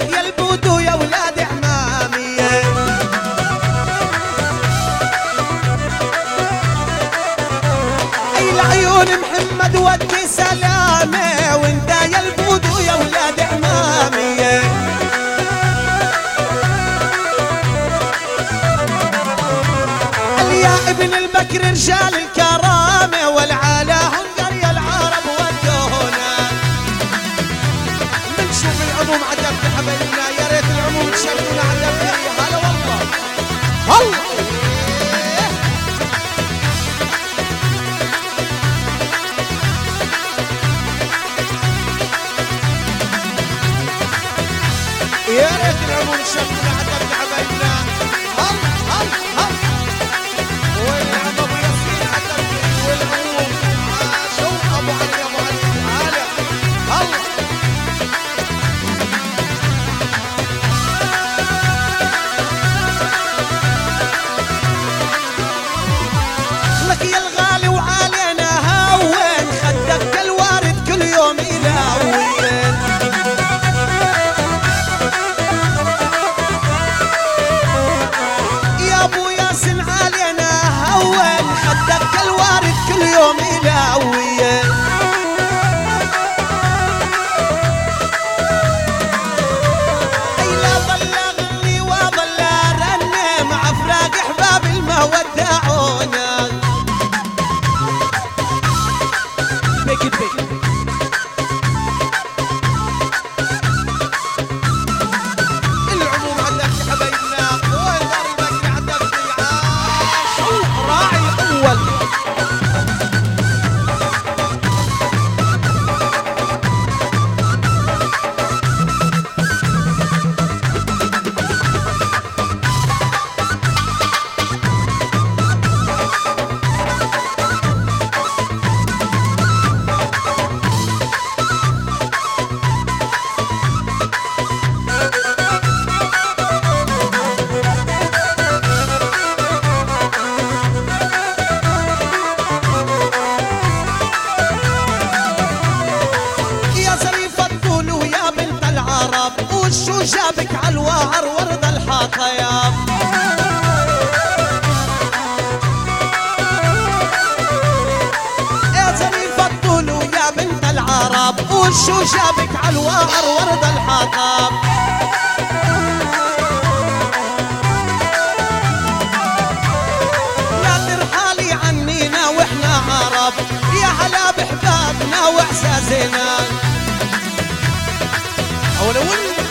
لك يا البودو يا ولاد عمامي. اي العيون محمد ودي سلامه وانت يا البودو يا ولاد عمامي. يا ابن البكر رجال الكرامه والعلاهم قرية العرب ودونا. بنشوف العموم عدبت حبايبنا يا ريت العموم تشاركونا عدبت. هلا والله الله يا ريت العموم تشاركونا عدبت حبايبنا. لك يا الغالي وعلينا هون خدك كالوارد كل يوم يلاوين. يا ابو ياسن علينا هون خدك كالوارد كل يوم يلاوين. اي لا ضل اغني وظل ارنم مع فراق احباب ما ودعونا. العموم عندك حبايبنا وين دار البكر عندك العاش راعي اول. وشو جابك عالوعر ورد الحطياب. يا ظريفة الطول ويا بنت العرب وشو جابك عالوعر ورد الحطاب. لا ترحالي عنينا واحنا عرب يا هلا بحبابنا واحساسنا. أولو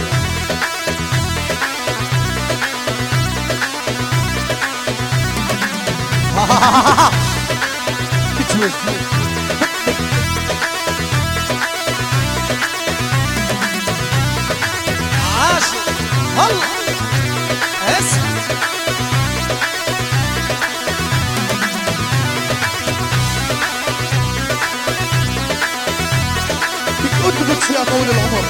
عاشق الله اسم بتقول يا طويل العمر.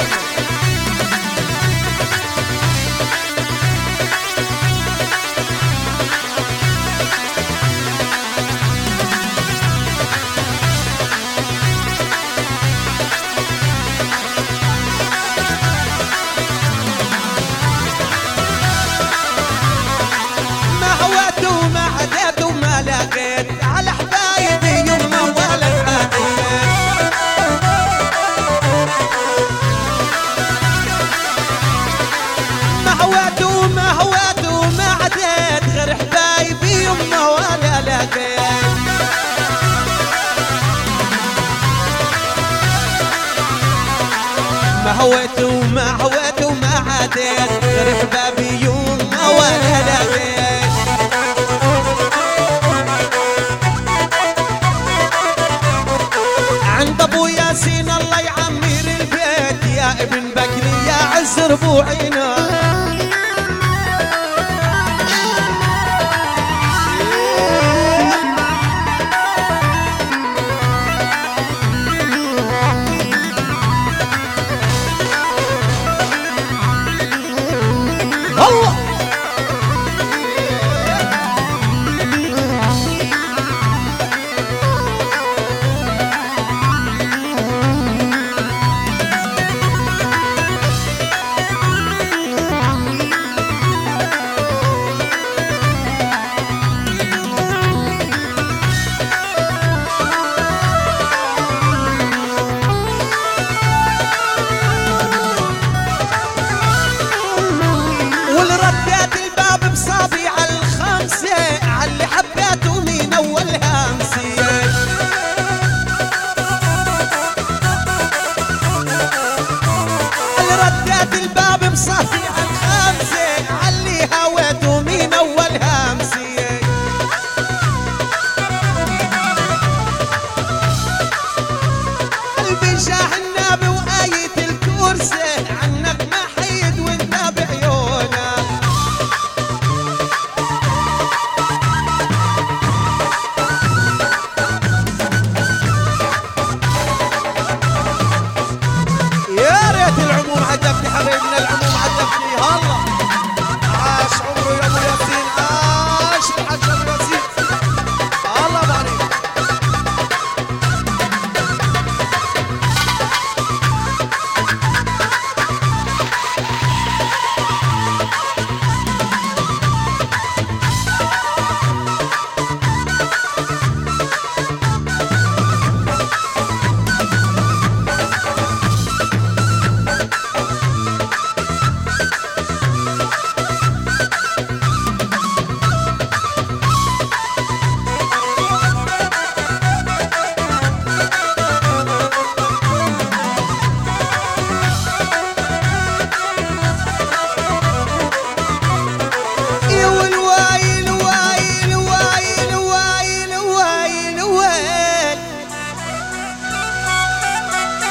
على حبايبي يما ولا حبيبي. ما هوات وما عديت غير حبايبي يما ولا لقيت. ما هوات وما عديت غير حبايبي يما ولا لقيت. عند ابو ياسين الله يعمر البيت يا ابن بكري يا عز ربوعنا. الله حبايبنا العموم عالتبكي هلا